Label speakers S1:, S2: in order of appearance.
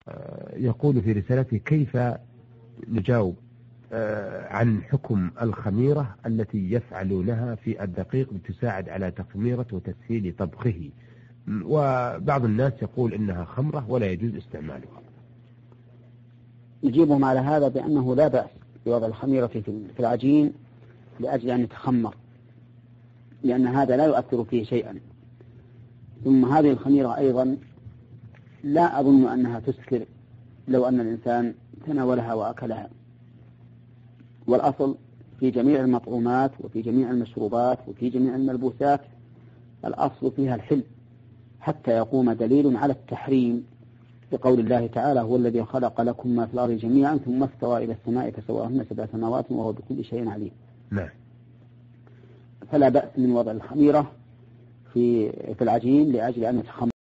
S1: يقول في رسالته: كيف نجاوب عن حكم الخميرة التي يفعلونها في الدقيق لتساعد على تخميرة وتسهيل طبخه، وبعض الناس يقول إنها خمرة ولا يجوز استعمالها؟
S2: نجيبهم على هذا بأنه لا بأس بوضع الخميرة في العجين لأجل أن يتخمر، لأن هذا لا يؤثر فيه شيئا. ثم هذه الخميرة أيضا لا أظن أنها تسكر لو أن الإنسان تناولها وأكلها. والأصل في جميع المطعومات وفي جميع المشروبات وفي جميع الملبوسات الأصل فيها الحل، حتى يقوم دليل على التحريم بقول الله تعالى: هو الذي خلق لكم ما في الأرض جميعا ثم استوى إلى السماء فسواهن 7 سماوات وهو بكل شيء عليم.
S1: نعم.
S2: فلا بأس من وضع الخميرة في العجين لأجل أن يتخمر.